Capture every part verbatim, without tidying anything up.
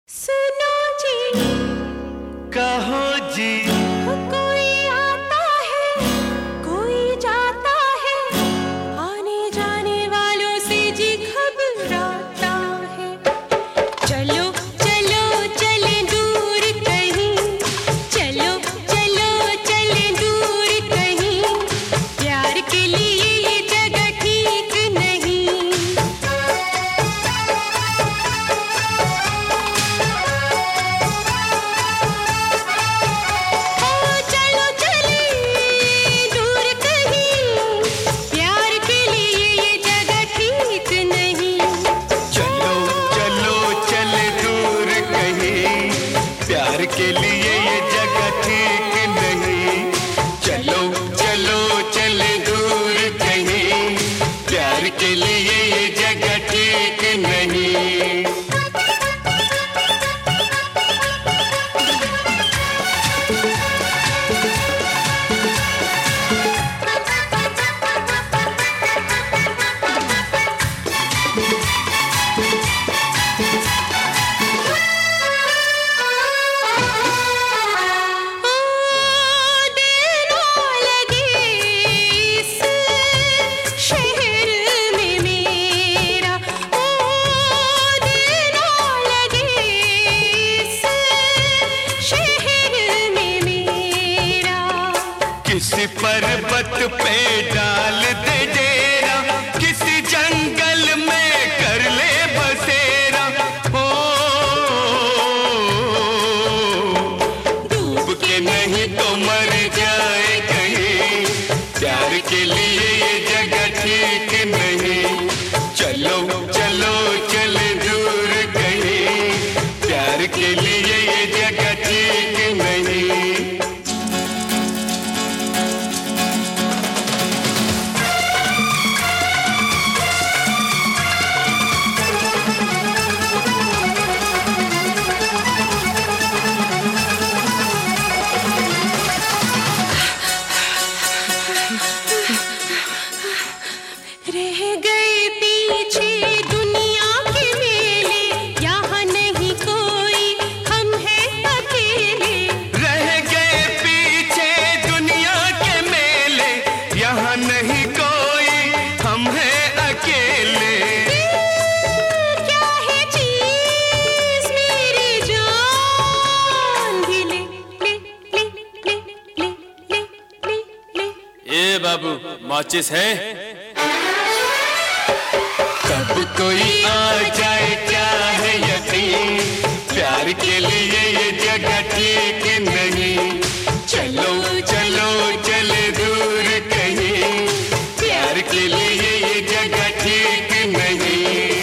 सुनो जी, कहो जी, कोई आता है कोई जाता है, आने जाने वालों से जी घबराता है। चलो चलो चले दूर कहीं, चलो चलो चले दूर कहीं, प्यार के लिए ये जगह ठीक नहीं। के लिए ये जगह ठीक नहीं। चलो चलो चले दूर कहीं, प्यार के लिए ये जगह ठीक नहीं। किसी पर्वत पे डाल दे डेरा, किसी जंगल में कर ले बसेरा। हो डूब के नहीं तो मर जाए कहीं, प्यार के लिए ये जगह ठीक नहीं। चलो चलो चले दूर कहीं, प्यार के लिए ये जगह ठीक नहीं। रह गए पीछे दुनिया के मेले, यहाँ नहीं कोई हम हैं अकेले। रह गए पीछे दुनिया के मेले, यहाँ नहीं कोई हम हैं अकेले। क्या है चीज़ मेरी जान भी ले ले ले ले ले ले ले ले। ए बाबू, माचिस है? कब कोई आ जाए क्या है यकीन, प्यार के लिए ये जगह ठीक नहीं। चलो चलो चले दूर कहीं, प्यार के लिए ये जगह ठीक नहीं।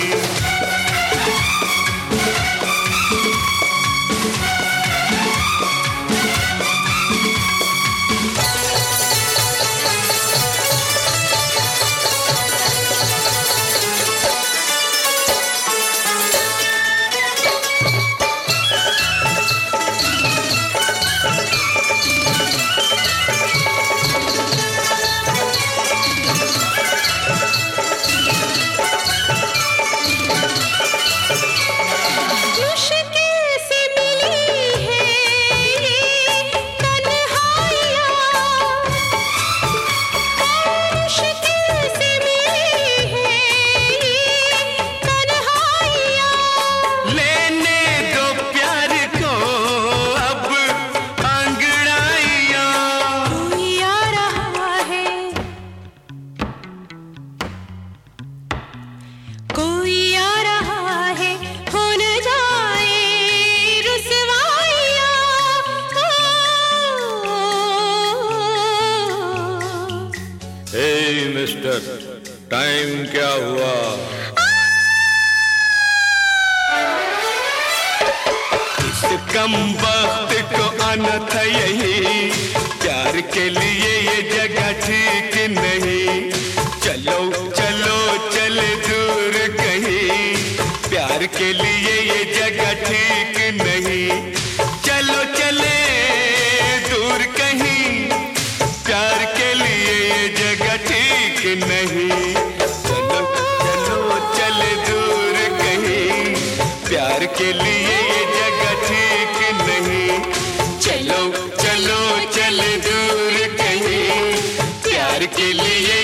हे मिस्टर, टाइम क्या हुआ? इस कम वक्त को आना था यही, प्यार के लिए ये जगह ठीक नहीं। चलो चलो चले दूर कहीं, प्यार के लिए ये जगह ठीक नहीं। चलो चले दूर कहीं, प्यार के लिए ये जगह ठीक नहीं। चलो चलो चले दूर कहीं, प्यार के लिए ये प्यार के लिए